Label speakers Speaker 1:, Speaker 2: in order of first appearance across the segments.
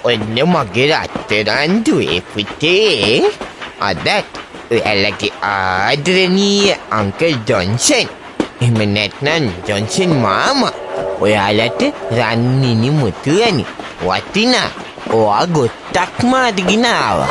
Speaker 1: ඔන්න මගේ රත්තරන් දුවේ පුතේ. අදත් ඔයාලගේ ආදරණීය අංකල් ජොන්සන් එහෙම නැත්නම් ජොන්සන් මාමා ඔයාලට රන්නිනි මුතුවනි වටිනා ඔයා ගොත්තක්ම අදගෙන ආවා.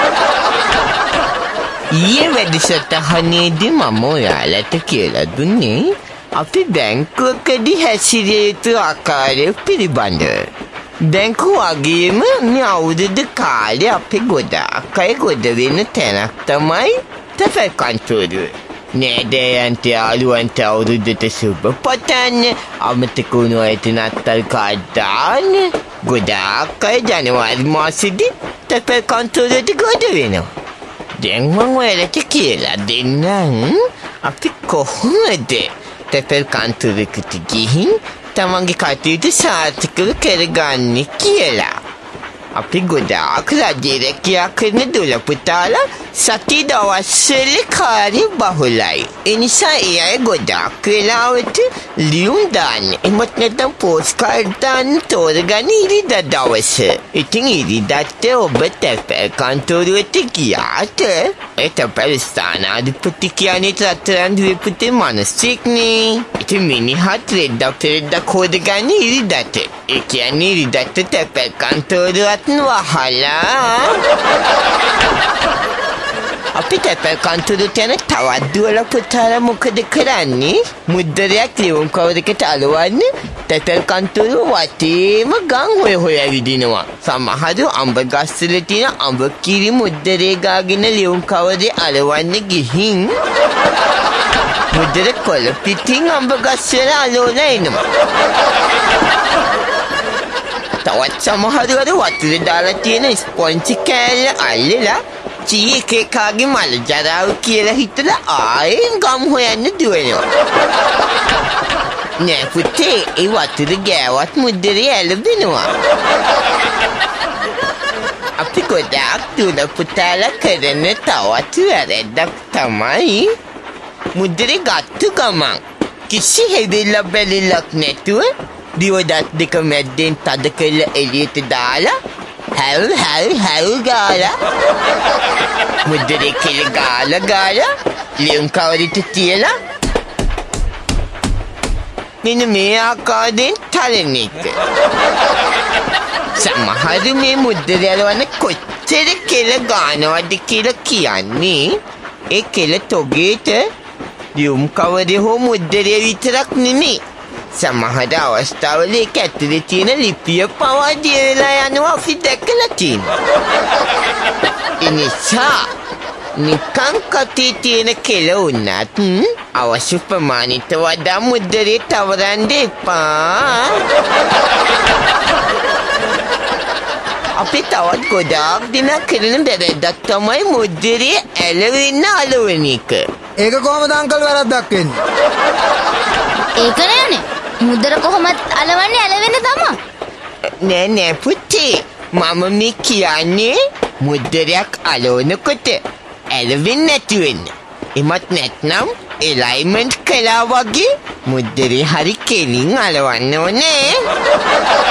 Speaker 1: ඊයේ වැඩසටහනේදී මම ඔයාලට කියලා දුන්නේ අපි බැංකුවකදී හැසිරිය යුතු ආකාරය පිළිබඳව. බැංකුව වගේම මේ අවුරුදු කාලේ අපි ගොඩාක් අය ගොඩ වෙන තැනක් තමයි තැපැල් කන්තෝරුව. නෑදෑයන්ට යාළුවන්ට අවුරුද්දට සුබ පතන්න, අමතක වුණු අයට නත්තල් කාඩ් දාන්න. ගොඩාක් අය ජනවාරි මාසෙදී තැපැල් කන්තෝරුවට ගොඩ වෙනවා. දැන් මම ඔයාලට කියලා දෙන්නම් අපි කොහොමද තැපැල් කන්තෝරුවකට ගිහින් තමන්ගේ කටයුතු සාර්ථකව කරගන්නේ කියලා. අපි ගොඩාක් රජයේ රැකියා කරන දොළ පුතාලා සති දවස්වල කාර්ය බහුලයි. ඒ නිසා ඒ අය ගොඩාක් වෙලාවට ලියුම් දාන්න, එමත් නැත්නම් පෝස්ට් කාඩ් දාන්න තෝරගන්නේ ඉරිදා දවස. ඉතින් ඉරිදාට ඔබ තැපැල් කන්තෝරුවට ගියාට ඒ තැපැල් ස්ථානාධිපති කියන්නේ රත්තරන් දුවේ පුතේ මිනිස්සෙක්නේ. ඉතින් මිනිහත් රෙද්දක් හොදගන්නේ ඉරිදාට. ඒ කියන්නේ ඉරිදාට තැපැල් කන්තෝරුවත් වහලා අපි තැපැල් කන්තෝරුවට යන තවත් දුවල පුතාලා මොකද කරන්නේ? මුද්දරයක් ලියුම් කවරකට අලවන්න තැපැල් කන්තෝරුව වටේම ගම් හොය ඇවිදිනවා. සමහරු අඹ ගස්වල තියෙන අඹ කිරි මුද්දරේ ගාගෙන ලියුම් කවරේ අලවන්න ගිහින් මුද්දර කොළ පිටින් අඹ ගස්වල අලවලා එනවා. තවත් සමහරු වතුරේ දාලා තියෙන ස්පොන්ජ් කෑල්ල අල්ලලා චී එකකාගේ මල ජරාව කියලා හිතලා ආයෙත් ගම් හොයන්න දුවනවා. නෑ පුතේ, ඒ වතුර ගෑවත් මුද්දරේ ඇලබෙනවා. අපි ගොඩාක් දුර පුතාලා කරන තවත් වැරැද්දක් තමයි මුද්දරේ ගත්තු ගමන් කිසි හෙදිල්ලක් බැලිල්ලක් නැතුව දිවදත් දෙක මැද්දෙන් තද කරලා එළියට දාලා හැල් ගාලා මුද්දරේ කෙල ගාලා ලියුම් කවරෙට තියලා මෙන්න මේ ආකාරයෙන් තලන එක. සමහරු මේ මුද්දරේ අලවන්න කොච්චර කෙල ගානවද කියලා කියන්නේ ඒ කෙල තොගේට ලියුම් කවරේ හෝ මුද්දරේ විතරක් නෙමෙයි. සමහර අවස්ථාවල ඒක ඇතුලේ තියෙන ලිපිය පවා දියලා යනවා අපි දැකලා තියෙනවා. ඒ නිසා නිකන් කටේ තියෙන කෙල උනත් අවශ්‍ය ප්‍රමාණයට වඩා මුද්දරේ තවරන්න එපා. අපි තවත් ගොඩාක් දිනක් කරන වැරද්දක් තමයි මුද්දරේ ඇලවෙන්න අලවන එක.
Speaker 2: ඒක කොහොමද අංකල් වැරද්දක් වෙන්නේ?
Speaker 3: ඒක නෑනේ. මුද්දර කොහොමද අලවන්නේ? ඇලවෙන්න තමයි.
Speaker 1: නෑ පුතේ, මම මේ කියන්නේ මුද්දරයක් අලවනකොට ඇලවෙන්නේ නැති වෙන්න. එමත් නැත්නම් එලයිමන්ට් කළා වගේ මුද්දරේ හරි කෙලින් අලවන්න ඕනේ.